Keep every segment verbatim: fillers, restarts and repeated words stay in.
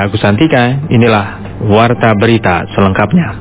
Agus Santika, inilah Warta Berita selengkapnya.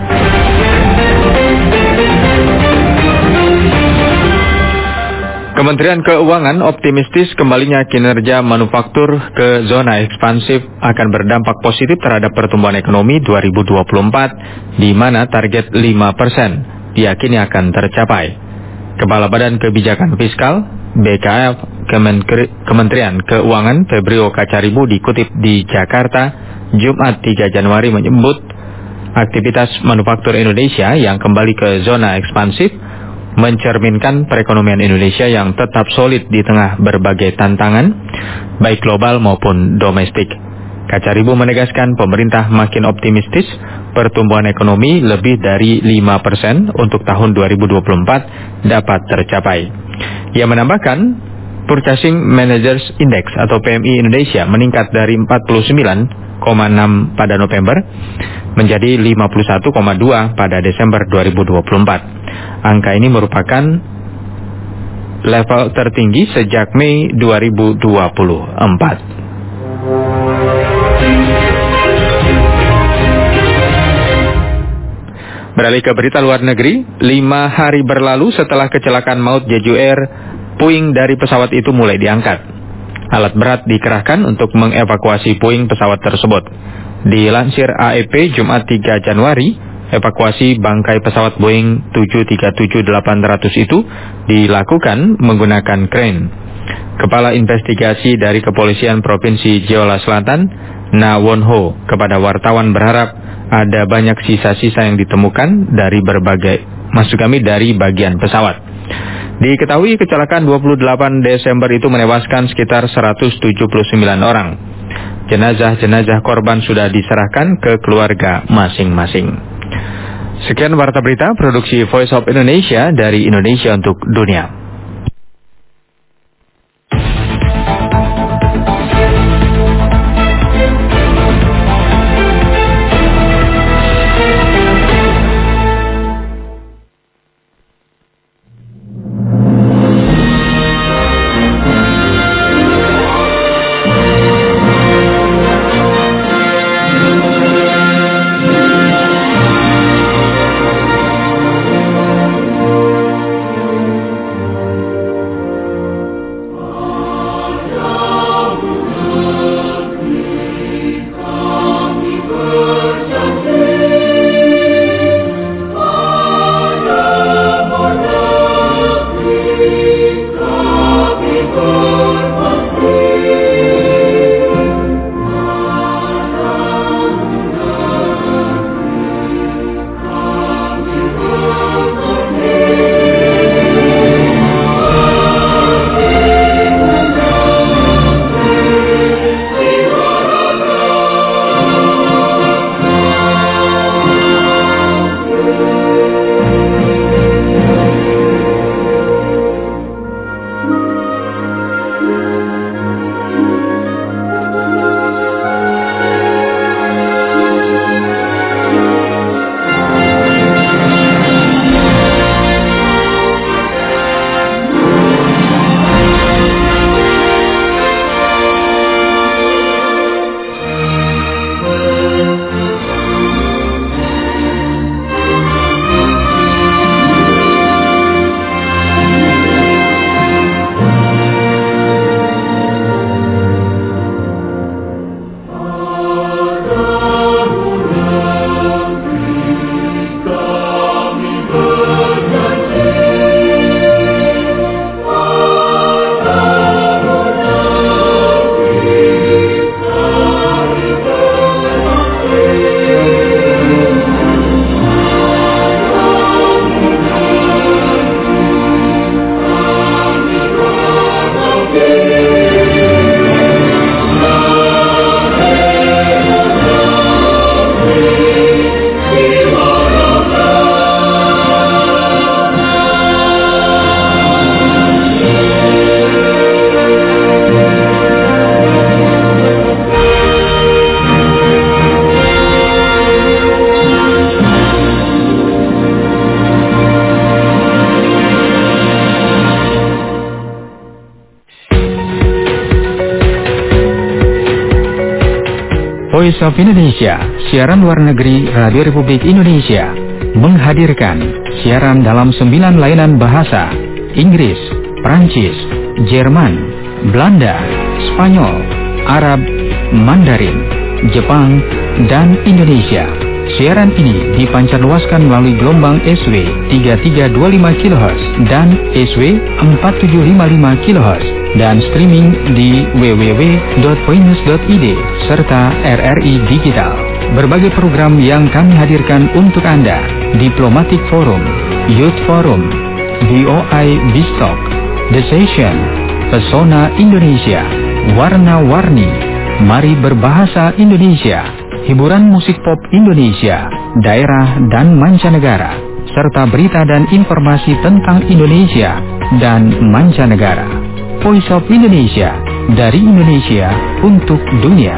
Kementerian Keuangan optimistis kembalinya kinerja manufaktur ke zona ekspansif akan berdampak positif terhadap pertumbuhan ekonomi dua ribu dua puluh empat, di mana target lima persen diyakini akan tercapai. Kepala Badan Kebijakan Fiskal B K F Kementerian Keuangan Febrio Kacaribu dikutip di Jakarta Jumat tiga Januari menyebut aktivitas manufaktur Indonesia yang kembali ke zona ekspansif mencerminkan perekonomian Indonesia yang tetap solid di tengah berbagai tantangan baik global maupun domestik. Kacaribu menegaskan pemerintah makin optimistis pertumbuhan ekonomi lebih dari lima persen untuk tahun dua ribu dua puluh empat dapat tercapai. Ia menambahkan, Purchasing Managers Index atau P M I Indonesia meningkat dari empat puluh sembilan koma enam pada November menjadi lima puluh satu koma dua pada Desember dua ribu dua puluh empat. Angka ini merupakan level tertinggi sejak Mei dua ribu dua puluh empat. Beralih ke berita luar negeri, lima hari berlalu setelah kecelakaan maut Jeju Air, puing dari pesawat itu mulai diangkat. Alat berat dikerahkan untuk mengevakuasi puing pesawat tersebut. Dilansir A F P Jumat tiga Januari, evakuasi bangkai pesawat Boeing tujuh tiga tujuh delapan ratus itu dilakukan menggunakan kren. Kepala investigasi dari Kepolisian Provinsi Jeolla Selatan, Na Won-ho, kepada wartawan berharap ada banyak sisa-sisa yang ditemukan dari berbagai, maksud kami dari bagian pesawat. Diketahui kecelakaan dua puluh delapan Desember itu menewaskan sekitar seratus tujuh puluh sembilan orang. Jenazah-jenazah korban sudah diserahkan ke keluarga masing-masing. Sekian Warta Berita Produksi Voice of Indonesia dari Indonesia untuk Dunia. Voice of Indonesia, siaran luar negeri Radio Republik Indonesia, menghadirkan siaran dalam sembilan layanan bahasa: Inggris, Prancis, Jerman, Belanda, Spanyol, Arab, Mandarin, Jepang, dan Indonesia. Siaran ini dipancarluaskan melalui gelombang S W tiga tiga dua lima kilohertz dan S W empat tujuh lima lima kilohertz dan streaming di w w w dot poinus dot i d serta R R I Digital. Berbagai program yang kami hadirkan untuk Anda: Diplomatic Forum, Youth Forum, B O I Bistalk, The Session, Pesona Indonesia, Warna-Warni, Mari Berbahasa Indonesia, hiburan musik pop Indonesia, daerah dan mancanegara, serta berita dan informasi tentang Indonesia dan mancanegara. Voice of Indonesia, dari Indonesia untuk dunia.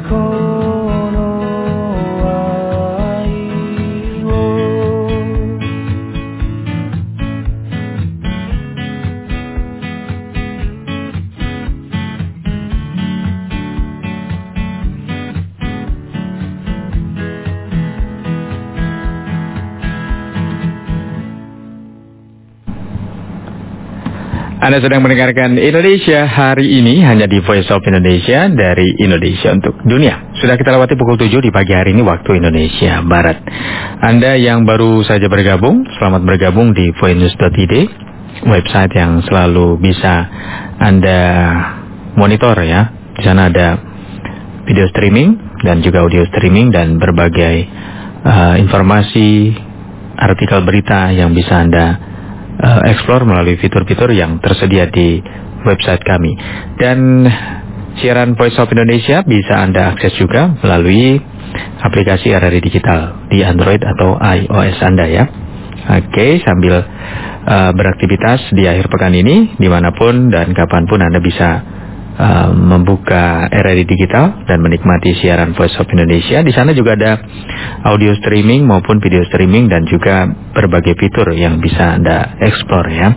Anda sedang mendengarkan Indonesia Hari Ini hanya di Voice of Indonesia dari Indonesia untuk Dunia. Sudah kita lewati pukul tujuh di pagi hari ini waktu Indonesia Barat. Anda yang baru saja bergabung, selamat bergabung di voinenews dot i d, website yang selalu bisa Anda monitor ya. Di sana ada video streaming dan juga audio streaming dan berbagai uh, informasi, artikel berita yang bisa Anda Uh, explore melalui fitur-fitur yang tersedia di website kami. Dan siaran Voice of Indonesia bisa Anda akses juga melalui aplikasi R R I Digital di Android atau iOS Anda ya. Oke, sambil uh, beraktivitas di akhir pekan ini, dimanapun dan kapanpun Anda bisa Uh, membuka R R I Digital dan menikmati siaran Voice of Indonesia. Di sana juga ada audio streaming maupun video streaming dan juga berbagai fitur yang bisa Anda explore ya.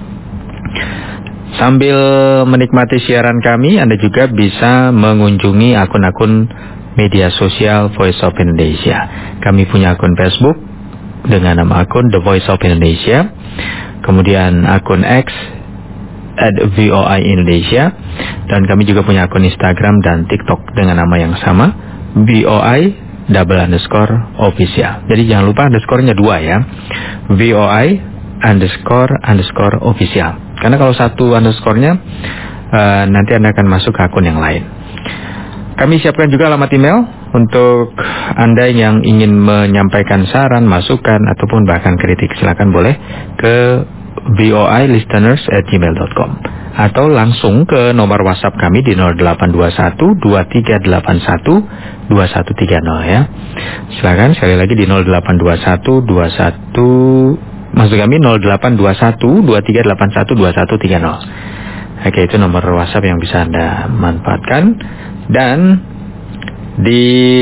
Sambil menikmati siaran kami, Anda juga bisa mengunjungi akun-akun media sosial Voice of Indonesia. Kami punya akun Facebook dengan nama akun The Voice of Indonesia, kemudian akun X at V O I Indonesia, dan kami juga punya akun Instagram dan TikTok dengan nama yang sama, V O I double underscore official. Jadi jangan lupa underscore-nya dua ya, V O I underscore underscore official. Karena kalau satu underscore-nya uh, nanti Anda akan masuk ke akun yang lain. Kami siapkan juga alamat email untuk Anda yang ingin menyampaikan saran, masukan ataupun bahkan kritik. Silakan boleh ke V O I listeners at gmail dot com atau langsung ke nomor WhatsApp kami di nol delapan dua satu dua tiga delapan satu dua satu tiga nol ya. Silakan sekali lagi di nol delapan dua satu dua satu, maksud kami nol delapan dua satu dua tiga delapan satu dua satu tiga nol. Oke, itu nomor WhatsApp yang bisa Anda manfaatkan. Dan di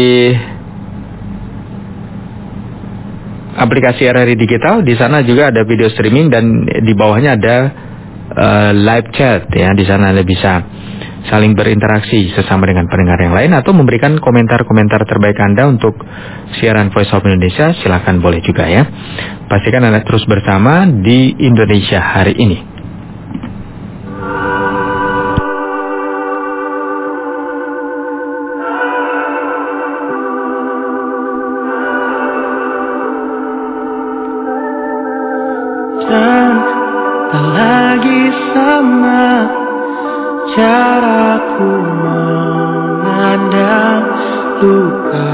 aplikasi R R I Digital, di sana juga ada video streaming dan di bawahnya ada uh, live chat ya. Di sana Anda bisa saling berinteraksi sesama dengan pendengar yang lain atau memberikan komentar-komentar terbaik Anda untuk siaran Voice of Indonesia. Silakan boleh juga ya. Pastikan Anda terus bersama di Indonesia Hari Ini. Caraku memandang luka,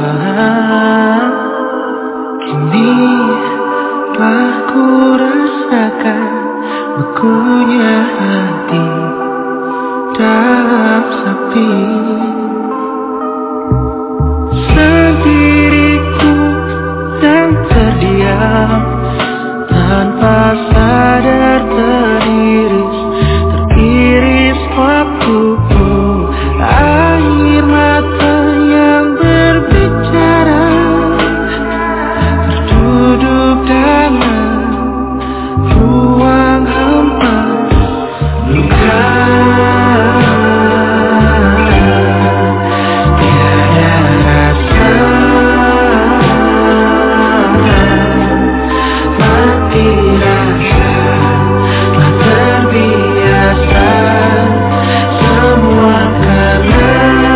kini telah ku rasakan bekunya hati dalam sepi. Sendiriku yang terdiam tanpa sadar teriris, teriris waktuku, air mata yang berbicara, terduduk dalam ruang hampa, luka. Tiada rasa, mati rasa, telah terbiasa. Semua karena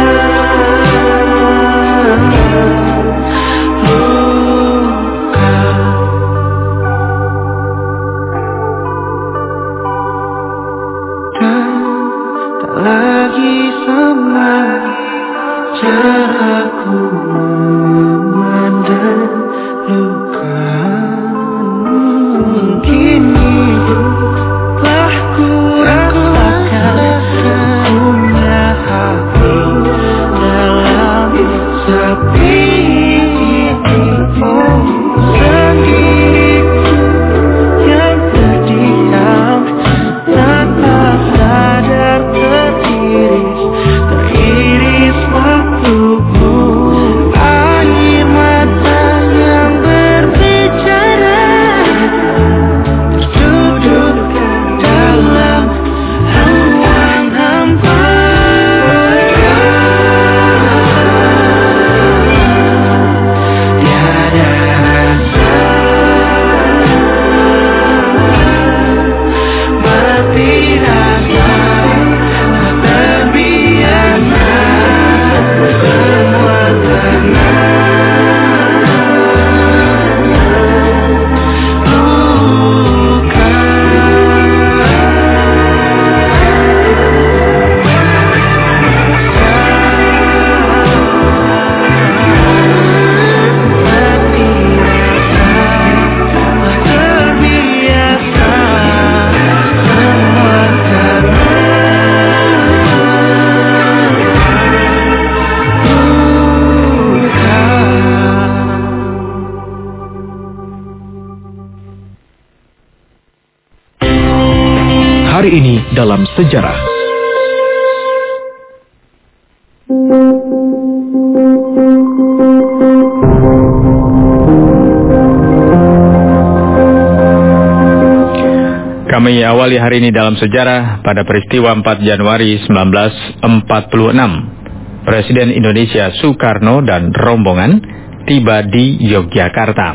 luka. Dan tak lagi sama caraku memandang luka. Kini telah ku rasakan punya hati dalam sepi. Sendiriku yang terdiam tanpa sadar teriris, teriris waktuku. dalam sejarah. Kami awali hari ini dalam sejarah pada peristiwa empat Januari seribu sembilan ratus empat puluh enam. Presiden Indonesia Soekarno dan rombongan tiba di Yogyakarta.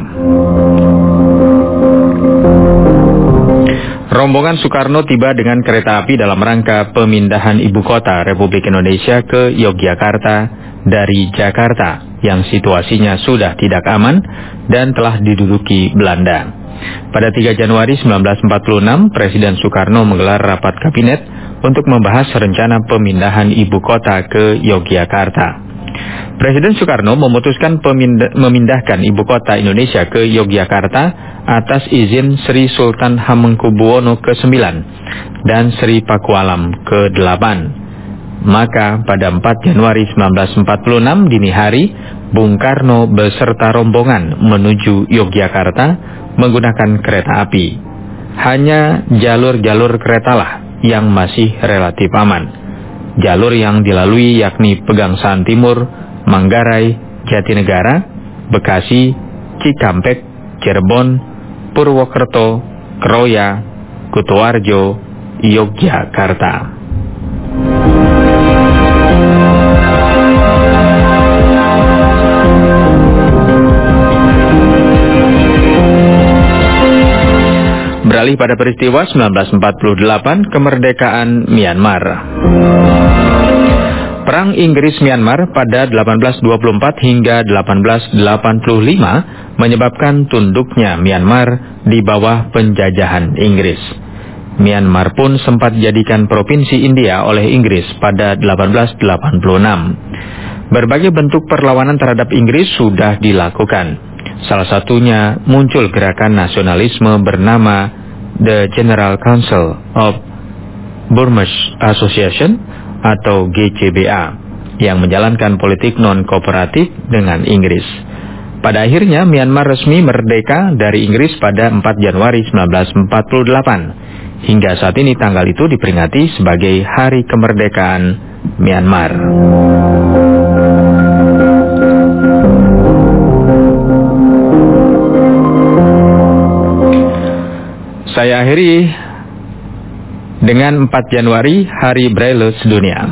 Rombongan Soekarno tiba dengan kereta api dalam rangka pemindahan ibu kota Republik Indonesia ke Yogyakarta dari Jakarta yang situasinya sudah tidak aman dan telah diduduki Belanda. Pada tiga Januari seribu sembilan ratus empat puluh enam, Presiden Soekarno menggelar rapat kabinet untuk membahas rencana pemindahan ibu kota ke Yogyakarta. Presiden Soekarno memutuskan pemindah, memindahkan ibu kota Indonesia ke Yogyakarta atas izin Sri Sultan Hamengkubuwono kesembilan dan Sri Pakualam kedelapan. Maka pada empat Januari seribu sembilan ratus empat puluh enam dini hari, Bung Karno beserta rombongan menuju Yogyakarta menggunakan kereta api. Hanya jalur-jalur keretalah yang masih relatif aman. Jalur yang dilalui yakni Pegangsaan Timur, Manggarai, Jatinegara, Bekasi, Cikampek, Cirebon, Purwokerto, Kroya, Kutoarjo, Yogyakarta. Beralih pada peristiwa seribu sembilan ratus empat puluh delapan, kemerdekaan Myanmar. Perang Inggris-Myanmar pada delapan belas dua puluh empat hingga delapan belas delapan puluh lima menyebabkan tunduknya Myanmar di bawah penjajahan Inggris. Myanmar pun sempat dijadikan provinsi India oleh Inggris pada delapan belas delapan puluh enam. Berbagai bentuk perlawanan terhadap Inggris sudah dilakukan. Salah satunya muncul gerakan nasionalisme bernama The General Council of Burmese Association atau G C B A yang menjalankan politik non-kooperatif dengan Inggris. Pada akhirnya Myanmar resmi merdeka dari Inggris pada empat Januari seribu sembilan ratus empat puluh delapan. Hingga saat ini tanggal itu diperingati sebagai Hari Kemerdekaan Myanmar. Saya akhiri dengan empat Januari, Hari Braille Sedunia.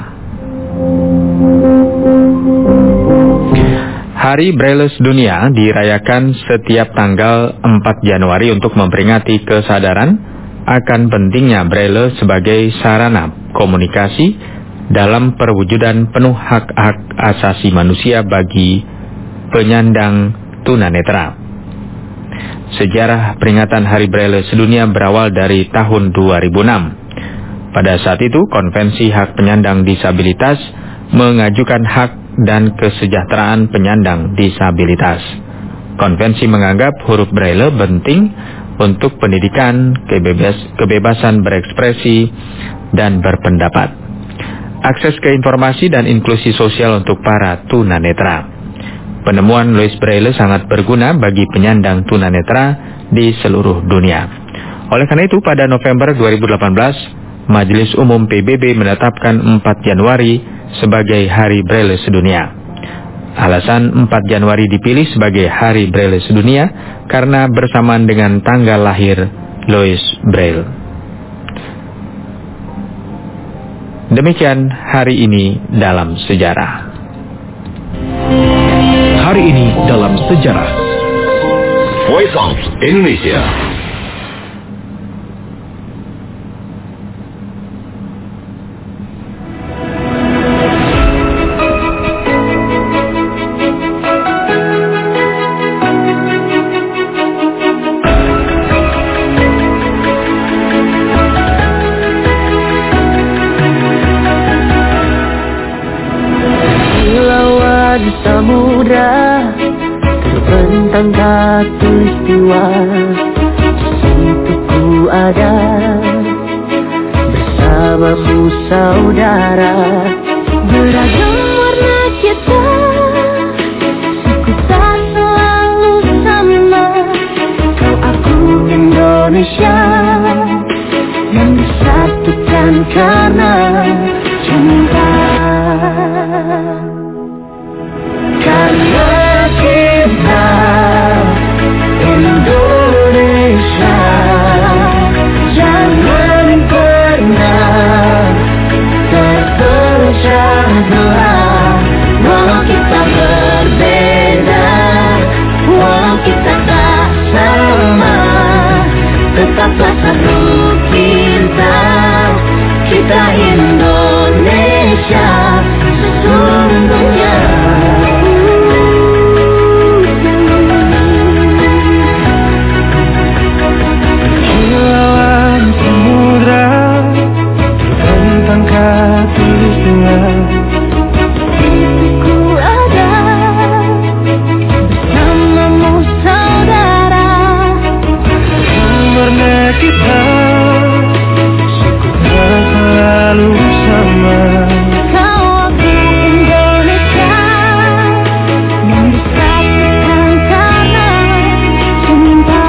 Hari Braille Sedunia dirayakan setiap tanggal empat Januari untuk memperingati kesadaran akan pentingnya Braille sebagai sarana komunikasi dalam perwujudan penuh hak-hak asasi manusia bagi penyandang tunanetra. Sejarah peringatan Hari Braille Sedunia berawal dari tahun dua ribu enam. Pada saat itu, Konvensi Hak Penyandang Disabilitas mengajukan hak dan kesejahteraan penyandang disabilitas. Konvensi menganggap huruf Braille penting untuk pendidikan, kebebas, kebebasan berekspresi, dan berpendapat. Akses ke informasi dan inklusi sosial untuk para tunanetra. Penemuan Louis Braille sangat berguna bagi penyandang tunanetra di seluruh dunia. Oleh karena itu, pada November dua ribu delapan belas, Majelis Umum P B B menetapkan empat Januari sebagai Hari Braille Sedunia. Alasan empat Januari dipilih sebagai Hari Braille Sedunia karena bersamaan dengan tanggal lahir Louis Braille. Demikian hari ini dalam sejarah. Hari ini dalam sejarah. Voice of Indonesia. Di samudra terbentang katulistiwa, situ ku ada bersamamu saudara. Beragam warna kita, suku tak selalu sama. Kau aku Indonesia yang disatukan Tetaplah satu cinta, kita Indonesia sesungguhnya. Kilauan samudra tentang katulistiwa, Mimpiku ada bersamamu saudara. warna kita suku tak selalu sama. Kau aku Indonesia yang disatukan karena cinta.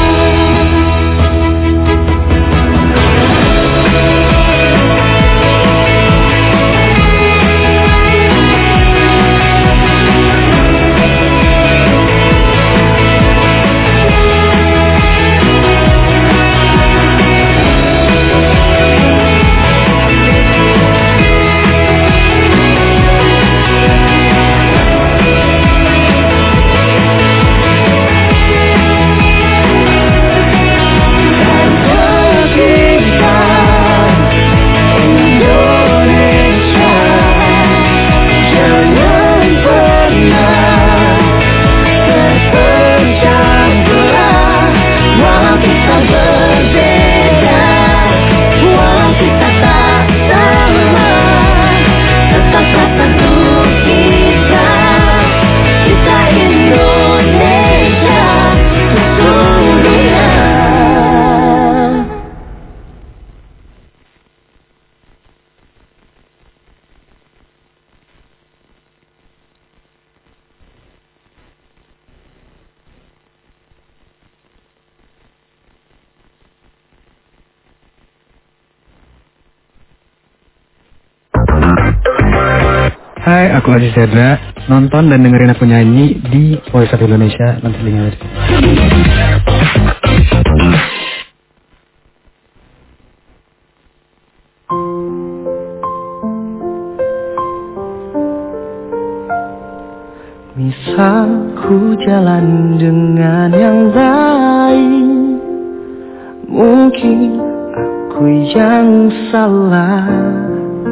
Hai, aku Aziz Zedra. Nonton dan dengerin aku nyanyi di Voice of Indonesia. Nanti linknya ada. Misal ku jalan dengan yang baik, mungkin aku yang salah.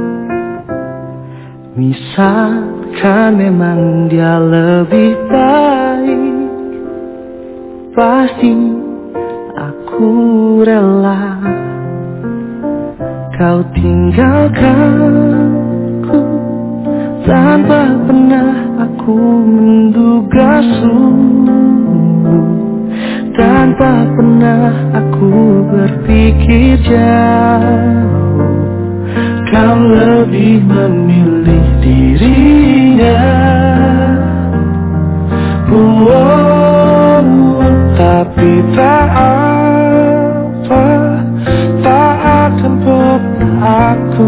Misalkan memang dia lebih baik, pasti aku rela. Kau tinggalkanku tanpa pernah aku menduga sungguh, tanpa pernah aku berpikir jauh. Kau lebih memilih dirinya. Oh, oh, tapi tak apa, tak akan pernah aku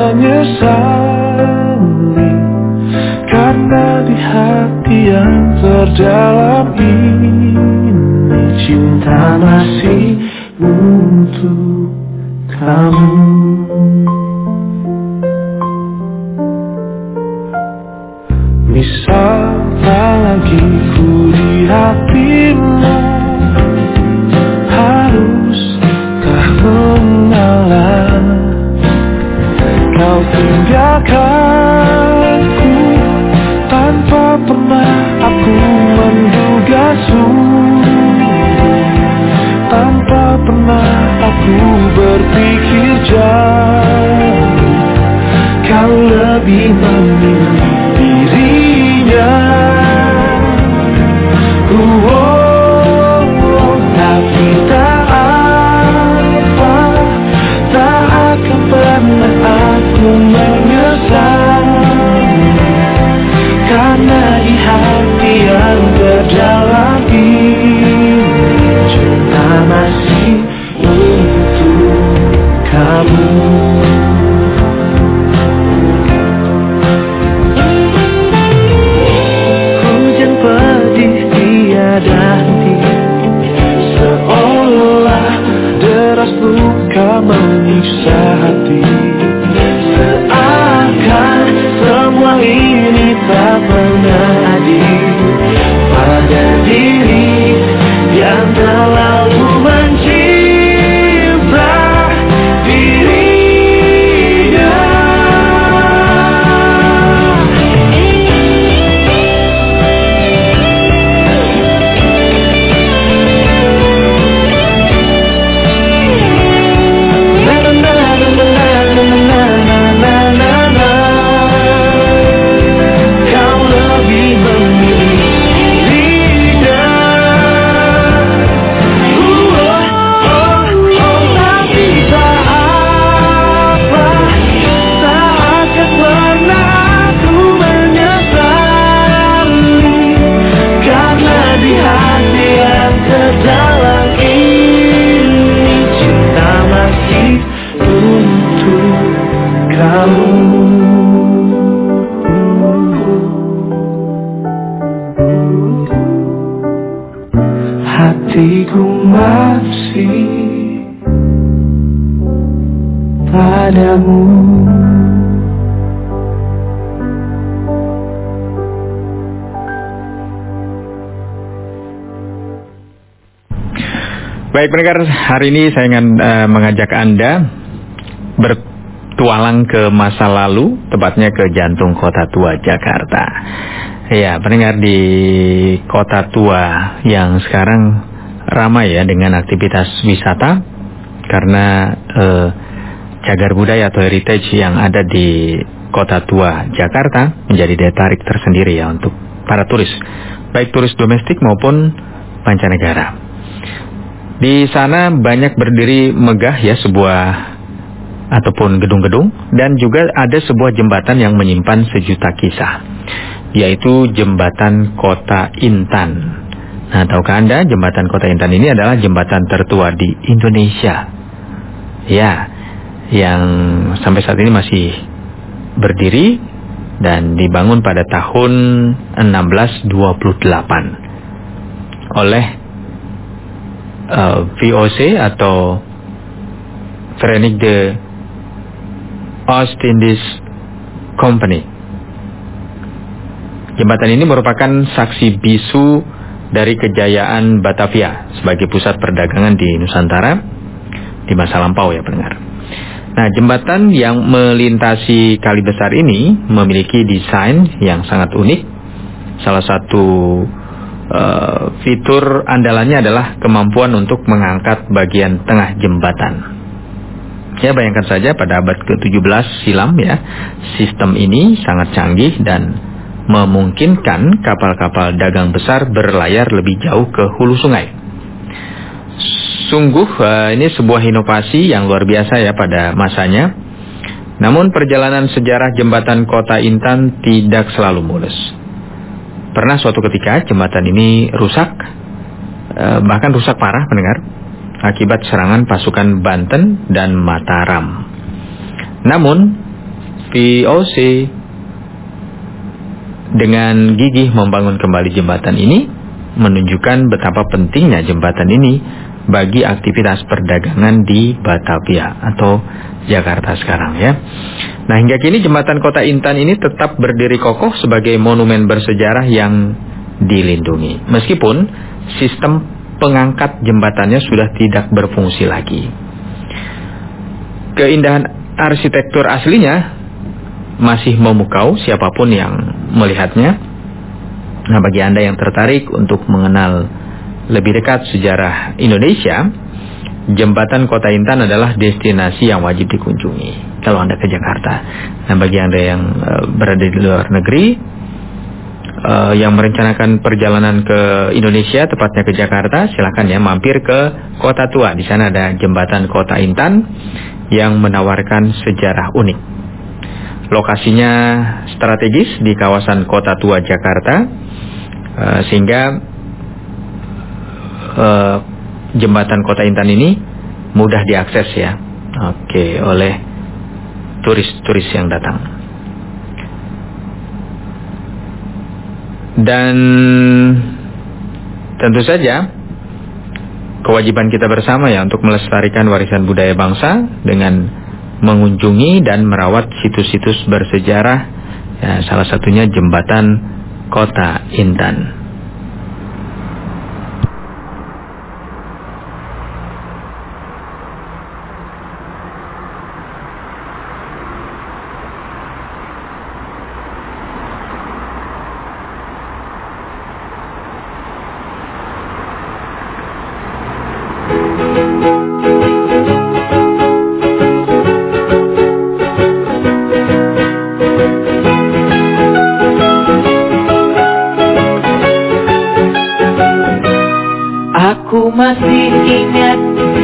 menyesali, karena di hati yang terdalam ini cinta masih untuk kamu. Misal tak lagi ku di hatimu, haruskah mengalah? Kau tinggalkanku tanpa pernah aku menduga sungguh, tanpa pernah aku berpikir jauh. Kau lebih memilih dirinya. Oh, oh, oh, tapi tak apa, tak akan pernah aku menyesali, karena di hati yang terdalam ini cinta masih untuk kamu. Luka menyiksa hati, seakan semua ini tak pernah adil pada diri. hatiku masih padamu. Baik pendengar, hari ini saya ingin uh, mengajak Anda bertualang ke masa lalu, tepatnya ke jantung kota tua Jakarta. Ya, pendengar, di kota tua yang sekarang ramai ya dengan aktivitas wisata karena uh, cagar budaya atau heritage yang ada di kota tua Jakarta menjadi daya tarik tersendiri ya untuk para turis, baik turis domestik maupun mancanegara. Di sana banyak berdiri megah ya sebuah ataupun gedung-gedung, dan juga ada sebuah jembatan yang menyimpan sejuta kisah, yaitu jembatan Kota Intan. Nah, tahukah Anda jembatan Kota Intan ini adalah jembatan tertua di Indonesia? Ya, yang sampai saat ini masih berdiri dan dibangun pada tahun enam belas dua puluh delapan oleh Uh, V O C atau Verenigde de Oost-Indisch Company. Jembatan ini merupakan saksi bisu dari kejayaan Batavia sebagai pusat perdagangan di Nusantara di masa lampau ya pendengar. Nah, jembatan yang melintasi kali besar ini memiliki desain yang sangat unik. Salah satu Uh, fitur andalannya adalah kemampuan untuk mengangkat bagian tengah jembatan. Ya, bayangkan saja pada abad ke tujuh belas silam ya, sistem ini sangat canggih dan memungkinkan kapal-kapal dagang besar berlayar lebih jauh ke hulu sungai. Sungguh uh, ini sebuah inovasi yang luar biasa ya pada masanya. Namun perjalanan sejarah jembatan Kota Intan tidak selalu mulus. Pernah suatu ketika jembatan ini rusak, eh, bahkan rusak parah pendengar, akibat serangan pasukan Banten dan Mataram. Namun V O C dengan gigih membangun kembali jembatan ini, menunjukkan betapa pentingnya jembatan ini bagi aktivitas perdagangan di Batavia atau Jakarta sekarang ya. Nah, hingga kini jembatan Kota Intan ini tetap berdiri kokoh sebagai monumen bersejarah yang dilindungi, meskipun sistem pengangkat jembatannya sudah tidak berfungsi lagi. Keindahan arsitektur aslinya masih memukau siapapun yang melihatnya. Nah, bagi Anda yang tertarik untuk mengenal lebih dekat sejarah Indonesia, jembatan Kota Intan adalah destinasi yang wajib dikunjungi kalau Anda ke Jakarta. Nah, bagi Anda yang uh, berada di luar negeri, uh, yang merencanakan perjalanan ke Indonesia, tepatnya ke Jakarta, silakan ya mampir ke Kota Tua. Di sana ada jembatan Kota Intan yang menawarkan sejarah unik. Lokasinya strategis di kawasan Kota Tua Jakarta, uh, sehingga uh, jembatan Kota Intan ini mudah diakses ya, oke, oleh turis-turis yang datang. Dan tentu saja kewajiban kita bersama ya untuk melestarikan warisan budaya bangsa dengan mengunjungi dan merawat situs-situs bersejarah ya, salah satunya jembatan Kota Intan. Masih ingat,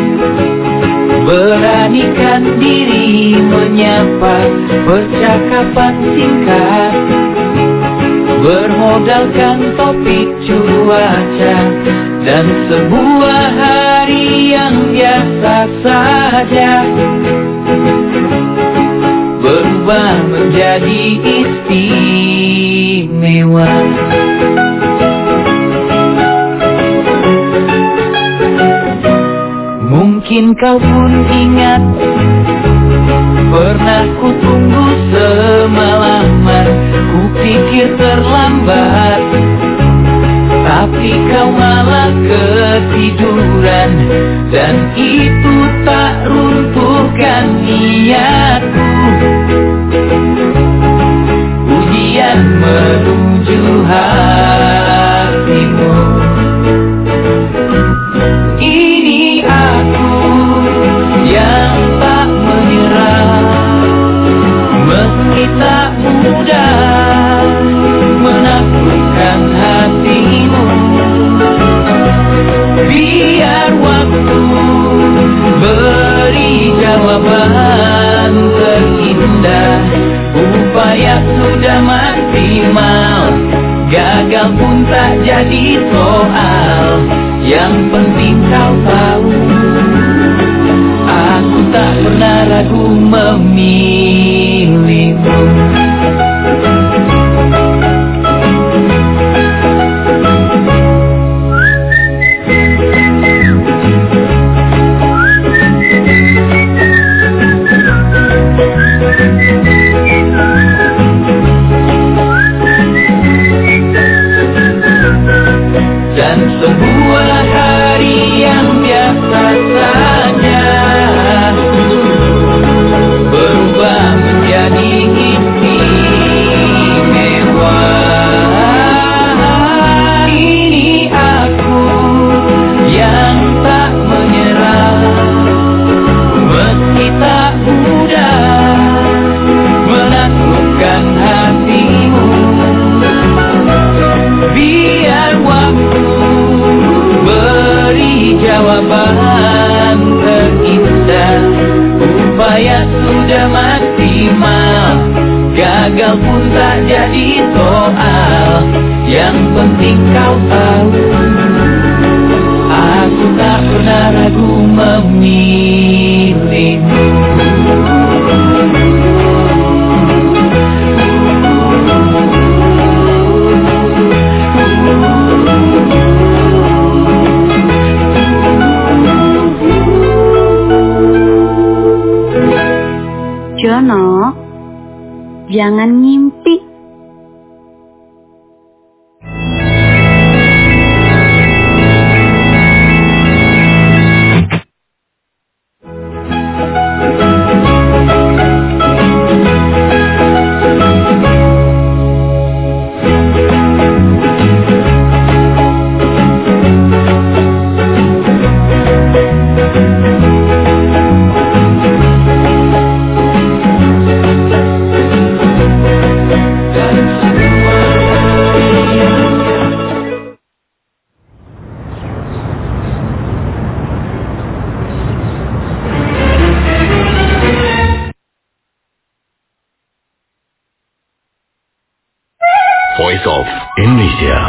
beranikan diri menyapa, percakapan singkat, bermodalkan topik cuaca dan sebuah hari yang biasa saja berubah menjadi istimewa. Mungkin kau pun ingat, pernah ku tunggu semalaman, ku pikir terlambat, tapi kau malah ketiduran, dan itu tak runtuhkan niatku. Ujian menuju hatimu. Ini aku yang tak menyerah, meski tak mudah menaklukkan hatimu. Biar waktu beri jawaban terindah. Upaya sudah maksimal, gagal pun tak jadi soal. Yang penting kau tahu, aku tak pernah ragu memilihmu. Dan sebuah hari yang biasa saja berubah menjadi istimewa. Ini aku yang tak menyerah, meski tak mudah menaklukkan hatimu. Biar waktu beri jawaban terindah. Upaya sudah maksimal, gagal pun tak jadi soal. Yang penting kau tahu, aku tak pernah ragu memilihmu. Jono, jangan ngimpi. Voice of Indonesia.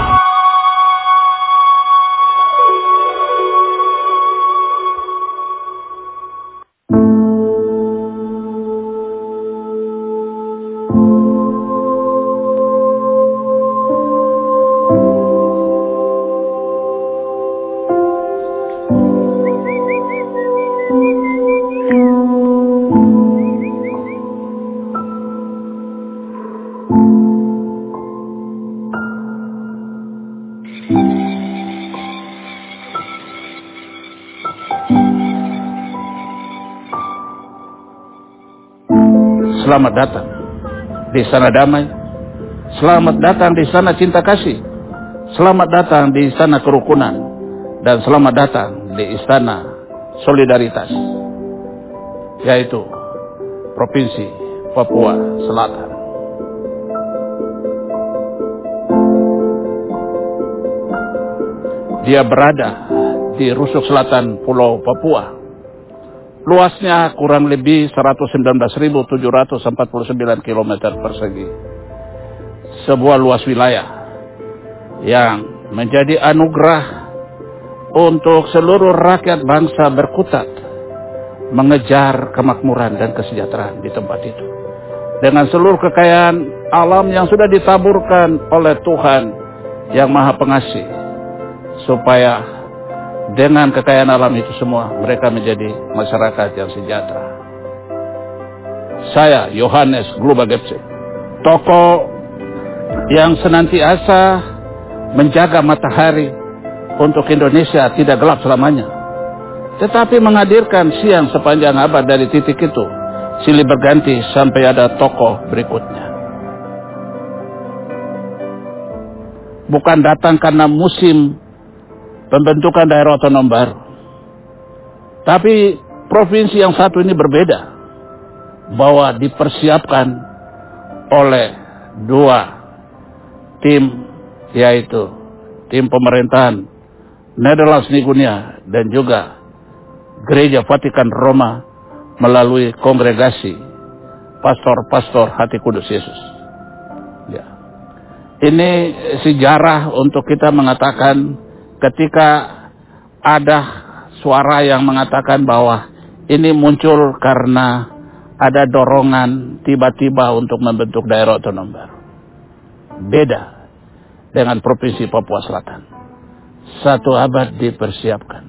Selamat datang di sana damai. Selamat datang di sana cinta kasih. Selamat datang di istana kerukunan. Dan selamat datang di istana solidaritas, yaitu Provinsi Papua Selatan. Dia berada di rusuk selatan Pulau Papua. Luasnya kurang lebih seratus sembilan belas ribu tujuh ratus empat puluh sembilan kilometer persegi. Sebuah luas wilayah yang menjadi anugerah untuk seluruh rakyat bangsa berkutat mengejar kemakmuran dan kesejahteraan di tempat itu. Dengan seluruh kekayaan alam yang sudah ditaburkan oleh Tuhan yang Maha Pengasih, supaya dengan kekayaan alam itu semua, mereka menjadi masyarakat yang sejahtera. Saya, Yohanes Glubagepse, tokoh yang senantiasa menjaga matahari untuk Indonesia tidak gelap selamanya, tetapi menghadirkan siang sepanjang abad dari titik itu, silih berganti sampai ada tokoh berikutnya. Bukan datang karena musim pembentukan daerah otonom baru, tapi provinsi yang satu ini berbeda, bahwa dipersiapkan oleh dua tim, yaitu tim pemerintahan Nederlands Nigunia dan juga Gereja Vatikan Roma melalui kongregasi pastor-pastor Hati Kudus Yesus. Ya. Ini sejarah untuk kita mengatakan ketika ada suara yang mengatakan bahwa ini muncul karena ada dorongan tiba-tiba untuk membentuk daerah otonom baru. Beda dengan Provinsi Papua Selatan. Satu abad dipersiapkan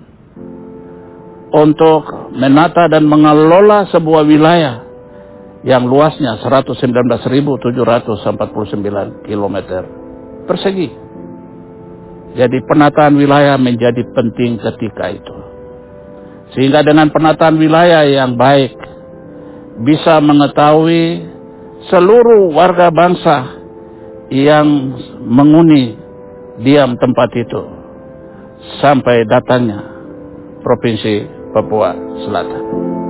untuk menata dan mengelola sebuah wilayah yang luasnya seratus sembilan belas ribu tujuh ratus empat puluh sembilan kilometer persegi. Jadi penataan wilayah menjadi penting ketika itu. Sehingga dengan penataan wilayah yang baik bisa mengetahui seluruh warga bangsa yang menghuni diam tempat itu sampai datangnya Provinsi Papua Selatan.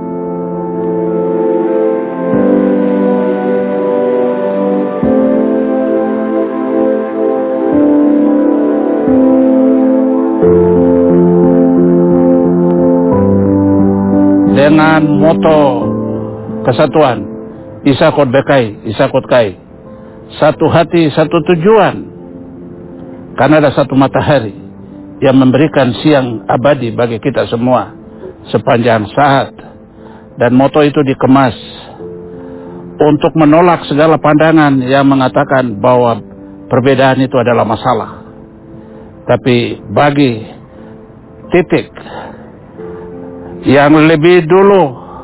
Dengan moto kesatuan, Isakot Bekai, Isakot Kai, satu hati, satu tujuan, karena ada satu matahari yang memberikan siang abadi bagi kita semua sepanjang saat. Dan moto itu dikemas untuk menolak segala pandangan yang mengatakan bahwa perbedaan itu adalah masalah. Tapi bagi titik yang lebih dulu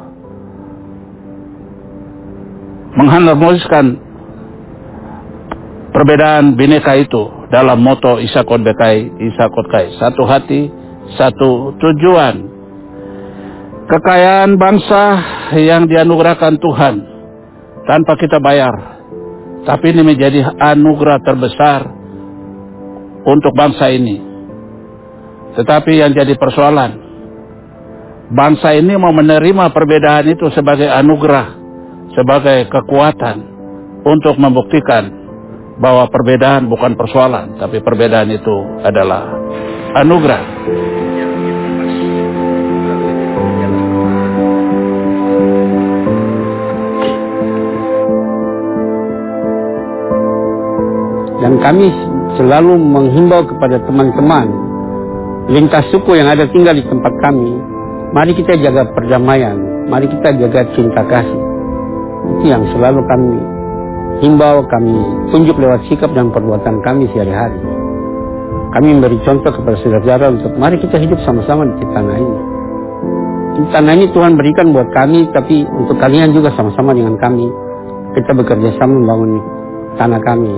mengharmoniskan perbedaan bineka itu dalam moto Isakot Bekai, Isakot Kai, satu hati, satu tujuan. Kekayaan bangsa yang dianugerahkan Tuhan tanpa kita bayar, tapi ini menjadi anugerah terbesar untuk bangsa ini. Tetapi yang jadi persoalan, bangsa ini mau menerima perbedaan itu sebagai anugerah, sebagai kekuatan untuk membuktikan bahwa perbedaan bukan persoalan, tapi perbedaan itu adalah anugerah. Dan kami selalu menghimbau kepada teman-teman lintas suku yang ada tinggal di tempat kami, mari kita jaga perdamaian, mari kita jaga cinta kasih. Itu yang selalu kami himbau, kami tunjuk lewat sikap dan perbuatan kami sehari-hari. Kami memberi contoh kepada saudara-saudara untuk mari kita hidup sama-sama di tanah ini. Di tanah ini Tuhan berikan buat kami, tapi untuk kalian juga sama-sama dengan kami. Kita bekerja sama membangun tanah kami.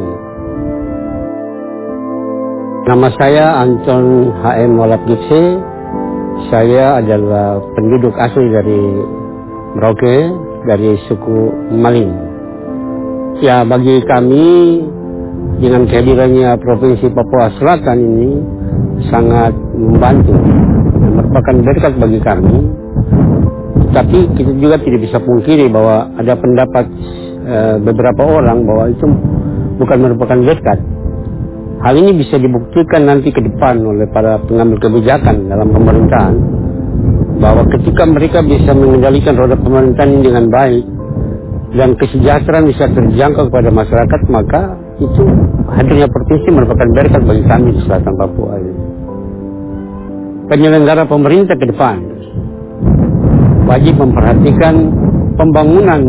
Nama saya Anton H M Molapgipse. Saya adalah penduduk asli dari Merauke, dari suku Malin. Ya, bagi kami dengan kehadirannya Provinsi Papua Selatan ini sangat membantu dan merupakan berkat bagi kami. Tapi kita juga tidak bisa pungkiri bahwa ada pendapat e, beberapa orang bahwa itu bukan merupakan berkat. Hal ini bisa dibuktikan nanti ke depan oleh para pengambil kebijakan dalam pemerintahan, bahwa ketika mereka bisa mengendalikan roda pemerintahan ini dengan baik dan kesejahteraan bisa terjangkau kepada masyarakat, maka itu hadirnya provinsi merupakan berkat bagi kami di selatan Papua ini. Penyelenggara pemerintah ke depan wajib memperhatikan pembangunan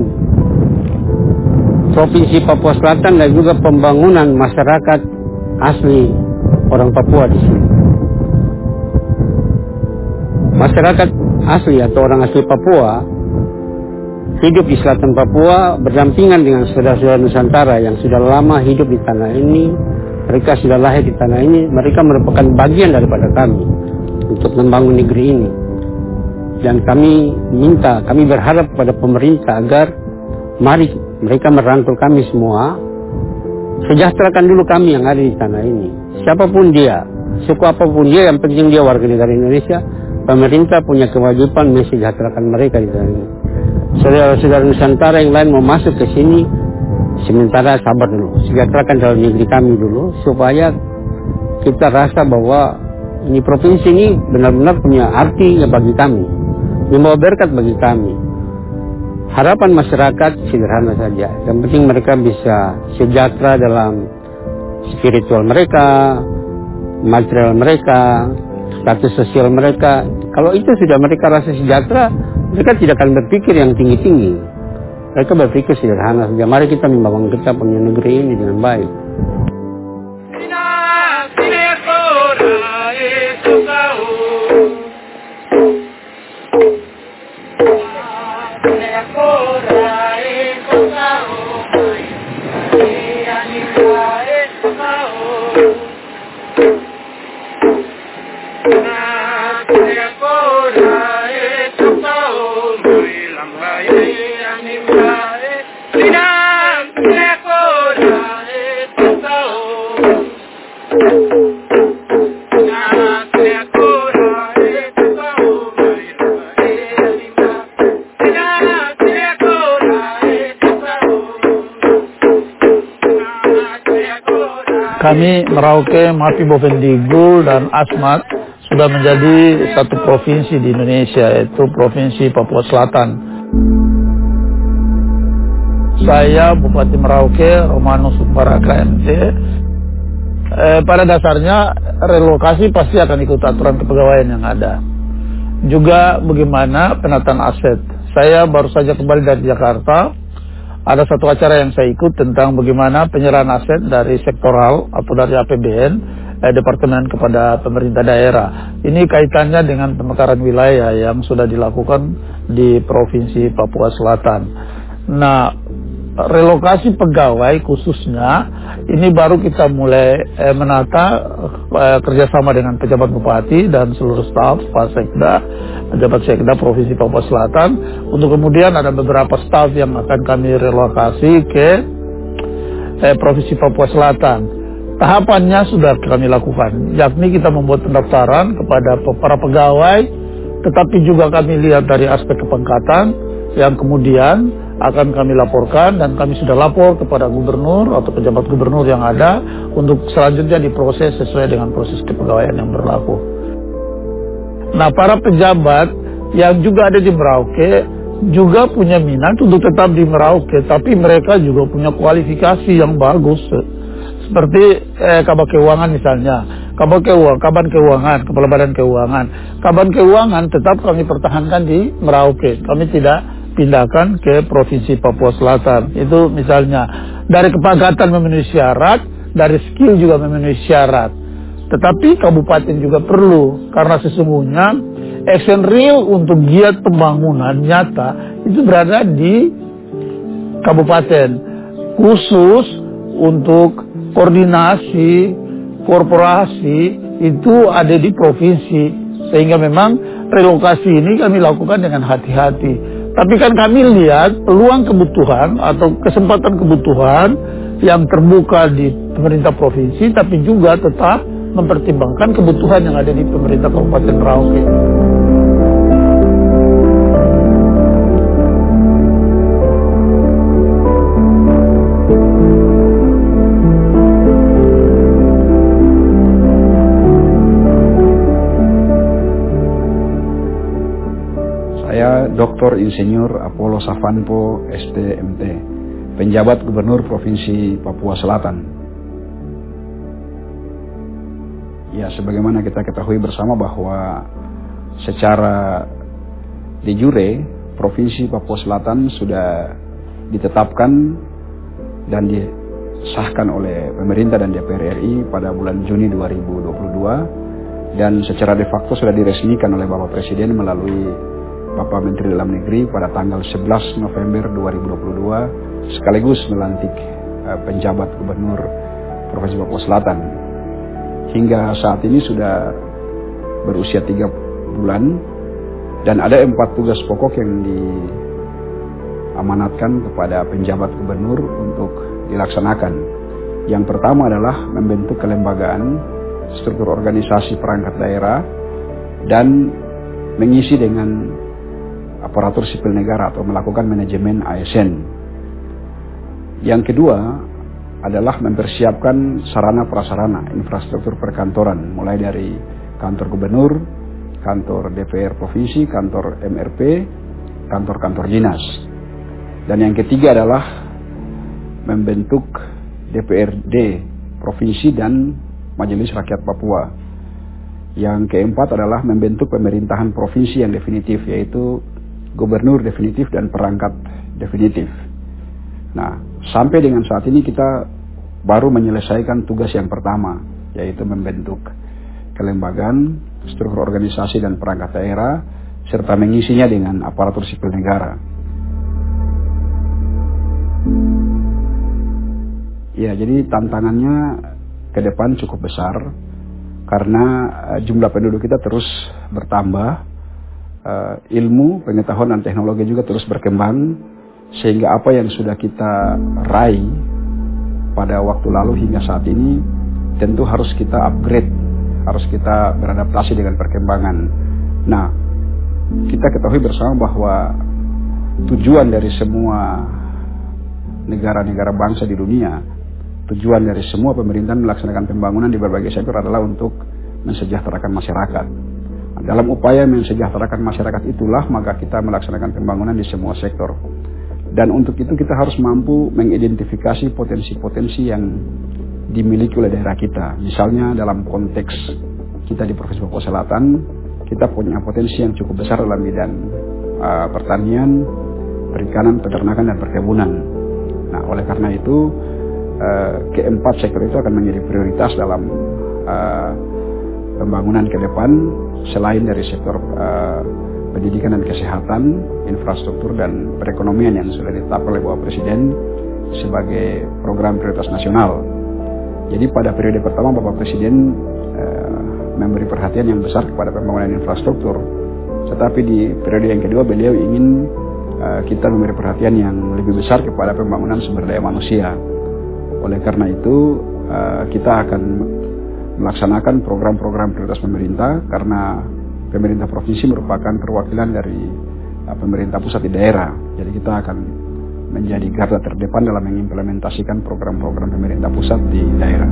Provinsi Papua Selatan dan juga pembangunan masyarakat asli orang Papua di sini. masyarakat asli atau orang asli Papua hidup di selatan Papua berdampingan dengan saudara-saudara Nusantara yang sudah lama hidup di tanah ini. Mereka sudah lahir di tanah ini. Mereka merupakan bagian daripada kami untuk membangun negeri ini. Dan kami minta, kami berharap kepada pemerintah agar mari mereka merangkul kami semua, sejahterakan dulu kami yang ada di tanah ini. Siapapun dia, suku apapun dia, yang penting dia warga negara Indonesia. Pemerintah punya kewajiban mensejahterakan mereka di tanah ini. Saudara-saudara Nusantara yang lain mau masuk ke sini, sementara sabar dulu, sejahterakan dalam negeri kami dulu, supaya kita rasa bahwa ini provinsi ini benar-benar punya arti bagi kami, membawa berkat bagi kami. Harapan masyarakat sederhana saja, yang penting mereka bisa sejahtera dalam spiritual mereka, material mereka, status sosial mereka. Kalau itu sudah mereka rasa sejahtera, mereka tidak akan berpikir yang tinggi-tinggi. Mereka berpikir sederhana saja. Mari kita membangun kita punya negeri ini dengan baik. Kami Merauke, Mapi, Bovendigul, dan Asmat sudah menjadi satu provinsi di Indonesia, yaitu Provinsi Papua Selatan. Saya Bupati Merauke, Romano Suparaka M T. Eh, pada dasarnya relokasi pasti akan ikut aturan kepegawaian yang ada. Juga bagaimana penataan aset. Saya baru saja kembali dari Jakarta. Ada satu acara yang saya ikut tentang bagaimana penyerahan aset dari sektoral atau dari A P B N eh, Departemen kepada pemerintah daerah. Ini kaitannya dengan pemekaran wilayah yang sudah dilakukan di Provinsi Papua Selatan. Nah, relokasi pegawai khususnya ini baru kita mulai eh, menata eh, kerjasama dengan pejabat bupati dan seluruh staf Pak Sekda, pejabat Sekda Provinsi Papua Selatan, untuk kemudian ada beberapa staf yang akan kami relokasi ke eh, Provinsi Papua Selatan. Tahapannya sudah kami lakukan, yakni kita membuat pendaftaran kepada para pegawai, tetapi juga kami lihat dari aspek kepangkatan yang kemudian akan kami laporkan, dan kami sudah lapor kepada gubernur atau pejabat gubernur yang ada untuk selanjutnya diproses sesuai dengan proses kepegawaian yang berlaku. Nah, para pejabat yang juga ada di Merauke juga punya minat untuk tetap di Merauke, tapi mereka juga punya kualifikasi yang bagus. Seperti eh, Kabak Keuangan misalnya, Kabak Keuangan, Kaban Keuangan, Kepala Badan Keuangan. Kaban Keuangan tetap kami pertahankan di Merauke. Kami tidak pindahkan ke Provinsi Papua Selatan. Itu misalnya dari kepangkatan memenuhi syarat, dari skill juga memenuhi syarat. Tetapi kabupaten juga perlu, karena sesungguhnya action real untuk giat pembangunan nyata itu berada di kabupaten. Khusus untuk koordinasi korporasi itu ada di provinsi. Sehingga memang relokasi ini kami lakukan dengan hati-hati. Tapi kan kami lihat peluang kebutuhan atau kesempatan kebutuhan yang terbuka di pemerintah provinsi, tapi juga tetap mempertimbangkan kebutuhan yang ada di pemerintah Kabupaten Merauke. Doktor Insinyur Apollo Savanpo S T M T, penjabat Gubernur Provinsi Papua Selatan. Ya, sebagaimana kita ketahui bersama bahwa secara de jure Provinsi Papua Selatan sudah ditetapkan dan disahkan oleh pemerintah dan D P R R I pada bulan Juni dua ribu dua puluh dua dan secara de facto sudah diresmikan oleh Bapak Presiden melalui Bapak Menteri Dalam Negeri pada tanggal sebelas November dua ribu dua puluh dua sekaligus melantik uh, penjabat Gubernur Provinsi Papua Selatan. Hingga saat ini sudah berusia tiga bulan dan ada empat tugas pokok yang diamanatkan kepada penjabat gubernur untuk dilaksanakan. Yang pertama adalah membentuk kelembagaan, struktur organisasi perangkat daerah, dan mengisi dengan aparatur sipil negara atau melakukan manajemen A S N. Yang kedua adalah mempersiapkan sarana prasarana infrastruktur perkantoran, mulai dari kantor gubernur, kantor D P R provinsi, kantor M R P, kantor-kantor dinas. Dan yang ketiga adalah membentuk D P R D provinsi dan Majelis Rakyat Papua. Yang keempat adalah membentuk pemerintahan provinsi yang definitif, yaitu gubernur definitif dan perangkat definitif. Nah, sampai dengan saat ini kita baru menyelesaikan tugas yang pertama, yaitu membentuk kelembagaan, struktur organisasi dan perangkat daerah, serta mengisinya dengan aparatur sipil negara. Ya, jadi tantangannya ke depan cukup besar karena uh, jumlah penduduk kita terus bertambah, uh, ilmu, pengetahuan dan teknologi juga terus berkembang, sehingga apa yang sudah kita raih pada waktu lalu hingga saat ini tentu harus kita upgrade, harus kita beradaptasi dengan perkembangan. Nah, kita ketahui bersama bahwa tujuan dari semua negara-negara bangsa di dunia, tujuan dari semua pemerintahan melaksanakan pembangunan di berbagai sektor adalah untuk mensejahterakan masyarakat. Nah, dalam upaya mensejahterakan masyarakat itulah maka kita melaksanakan pembangunan di semua sektor. Dan untuk itu kita harus mampu mengidentifikasi potensi-potensi yang dimiliki oleh daerah kita. Misalnya dalam konteks kita di Provinsi Papua Selatan, kita punya potensi yang cukup besar dalam bidang uh, pertanian, perikanan, peternakan, dan perkebunan. Nah, oleh karena itu uh, keempat sektor itu akan menjadi prioritas dalam uh, pembangunan ke depan, selain dari sektor uh, pendidikan dan kesehatan, infrastruktur dan perekonomian yang sudah ditetapkan oleh Bapak Presiden sebagai program prioritas nasional. Jadi pada periode pertama Bapak Presiden uh, memberi perhatian yang besar kepada pembangunan infrastruktur, tetapi di periode yang kedua beliau ingin uh, kita memberi perhatian yang lebih besar kepada pembangunan sumber daya manusia. Oleh karena itu uh, kita akan melaksanakan program-program prioritas pemerintah karena pemerintah provinsi merupakan perwakilan dari uh, pemerintah pusat di daerah. Jadi kita akan menjadi garda terdepan dalam mengimplementasikan program-program pemerintah pusat di daerah.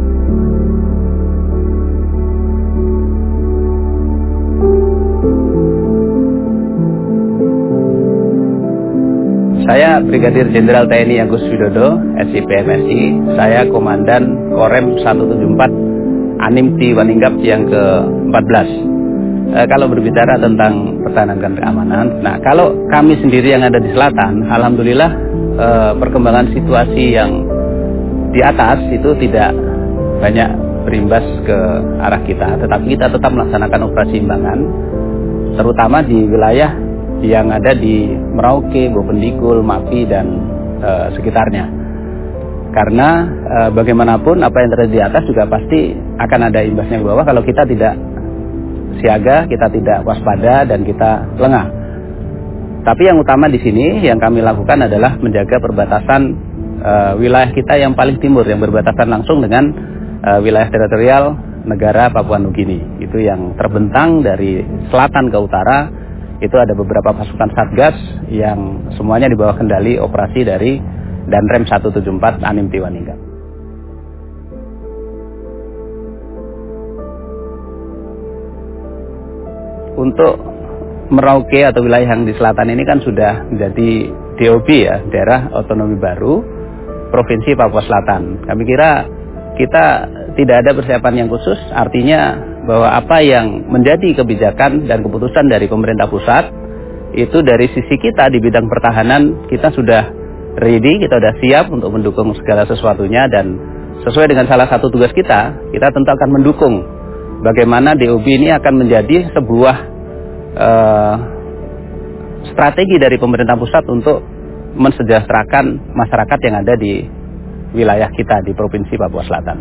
Saya Brigadir Jenderal T N I Agus Widodo, S I P M S I. Saya Komandan Korem seratus tujuh puluh empat Animti Waninggap yang ke empat belas. E, kalau berbicara tentang pertahanan dan keamanan, nah kalau kami sendiri yang ada di selatan, alhamdulillah e, perkembangan situasi yang di atas itu tidak banyak berimbas ke arah kita, tetapi kita tetap melaksanakan operasi imbangan, terutama di wilayah yang ada di Merauke, Bopendikul, Mapi dan e, sekitarnya. Karena e, bagaimanapun apa yang terjadi di atas juga pasti akan ada imbasnya ke bawah kalau kita tidak siaga, kita tidak waspada dan kita lengah. Tapi yang utama di sini yang kami lakukan adalah menjaga perbatasan e, wilayah kita yang paling timur yang berbatasan langsung dengan e, wilayah teritorial negara Papua Nugini. Itu yang terbentang dari selatan ke utara. Itu ada beberapa pasukan Satgas yang semuanya di bawah kendali operasi dari Danrem seratus tujuh puluh empat Animti Waninggap. Untuk Merauke atau wilayah yang di selatan ini kan sudah menjadi D O B ya, daerah otonomi baru Provinsi Papua Selatan. Kami kira kita tidak ada persiapan yang khusus, artinya bahwa apa yang menjadi kebijakan dan keputusan dari pemerintah pusat itu dari sisi kita di bidang pertahanan kita sudah ready, kita sudah siap untuk mendukung segala sesuatunya, dan sesuai dengan salah satu tugas kita, kita tentu akan mendukung bagaimana D O B ini akan menjadi sebuah uh, strategi dari pemerintah pusat untuk mensejahterakan masyarakat yang ada di wilayah kita di Provinsi Papua Selatan.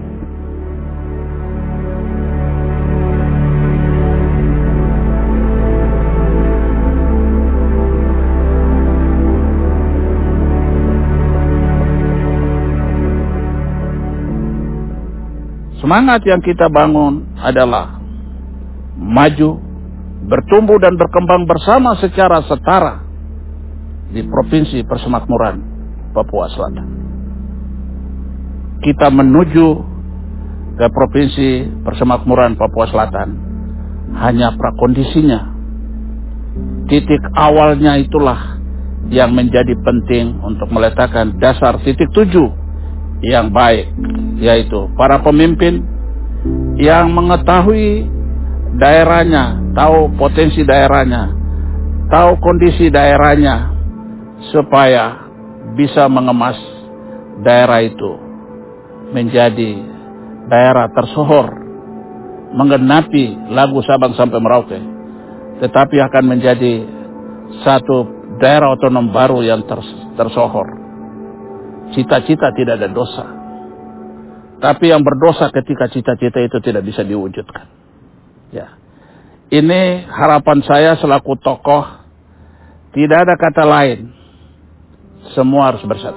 Semangat yang kita bangun adalah maju, bertumbuh dan berkembang bersama secara setara di Provinsi Persemakmuran Papua Selatan. Kita menuju ke Provinsi Persemakmuran Papua Selatan hanya prakondisinya. Titik awalnya itulah yang menjadi penting untuk meletakkan dasar titik tuju yang baik, yaitu para pemimpin yang mengetahui daerahnya, tahu potensi daerahnya, tahu kondisi daerahnya, supaya bisa mengemas daerah itu menjadi daerah tersohor, menggenapi lagu Sabang sampai Merauke, tetapi akan menjadi satu daerah otonom baru yang tersohor. Cita-cita tidak ada dosa, tapi yang berdosa ketika cita-cita itu tidak bisa diwujudkan. Ya, ini harapan saya selaku tokoh. Tidak ada kata lain, semua harus bersatu.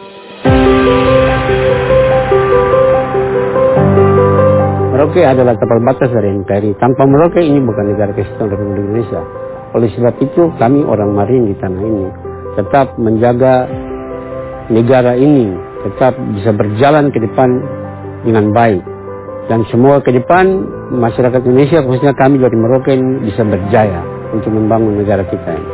Merauke adalah tapal batas dari N K R I. Tanpa Merauke ini bukan negara kesatuan Republik Indonesia. Oleh sebab itu kami orang Marin di tanah ini tetap menjaga negara ini tetap bisa berjalan ke depan dengan baik. Dan semua ke depan masyarakat Indonesia, khususnya kami dari Merauke ini bisa berjaya untuk membangun negara kita ini.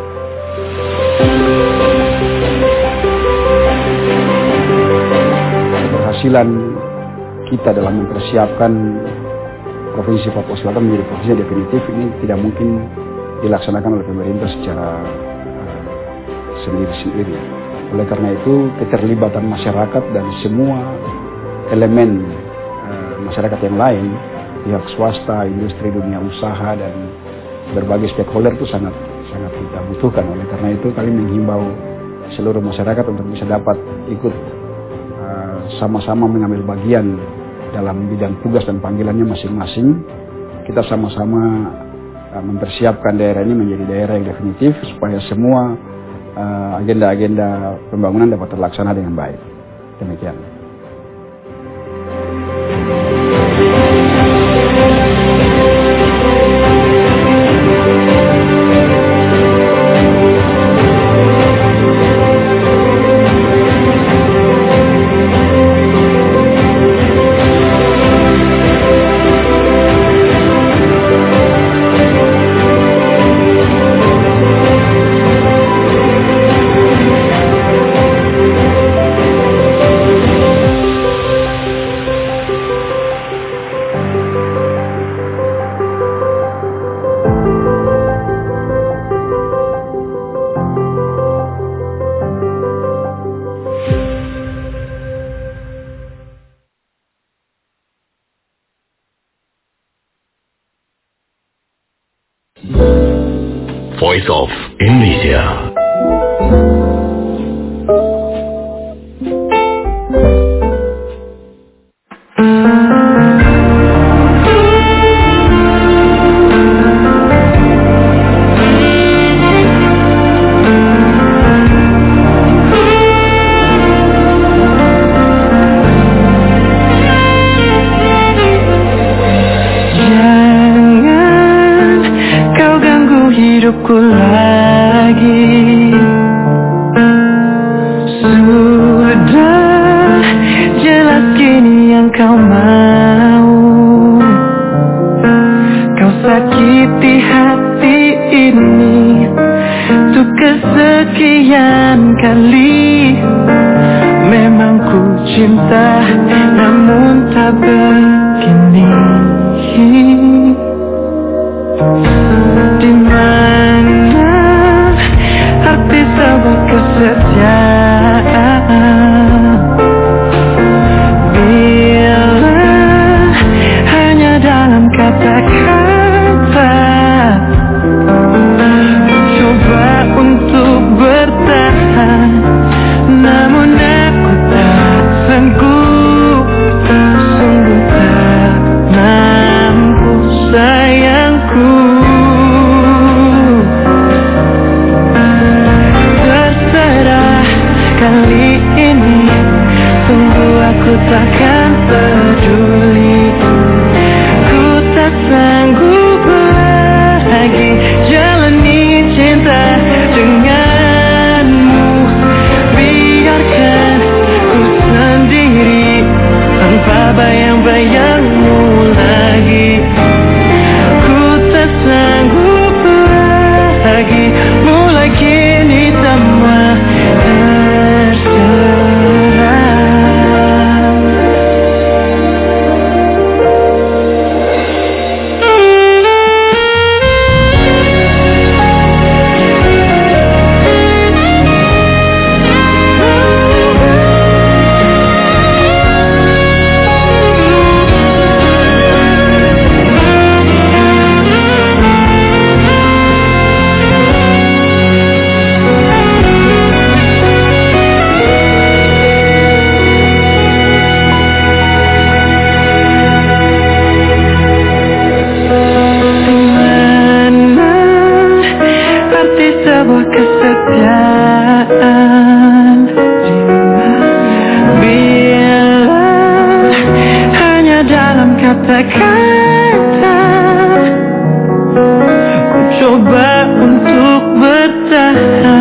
Keberhasilan kita dalam mempersiapkan Provinsi Papua Selatan menjadi provinsi definitif ini tidak mungkin dilaksanakan oleh pemerintah secara uh, sendiri-sendiri. Oleh karena itu keterlibatan masyarakat dan semua elemen uh, masyarakat yang lain, pihak swasta, industri, dunia usaha dan berbagai stakeholder itu sangat sangat kita butuhkan. Oleh karena itu kami menghimbau seluruh masyarakat untuk bisa dapat ikut uh, sama-sama mengambil bagian dalam bidang tugas dan panggilannya masing-masing. Kita sama-sama uh, mempersiapkan daerah ini menjadi daerah yang definitif supaya semua Uh, agenda-agenda pembangunan dapat terlaksana dengan baik. Demikian. Voice of Indonesia. Hidupku lagi, sudah jelas kini yang kau mau. Kau sakiti hati ini untuk kesekian kali. Memang ku cinta namun tak begini. Di mana arti sebuah kesetiaan bila hanya dalam kata kata-kata. Ku coba untuk bertahan.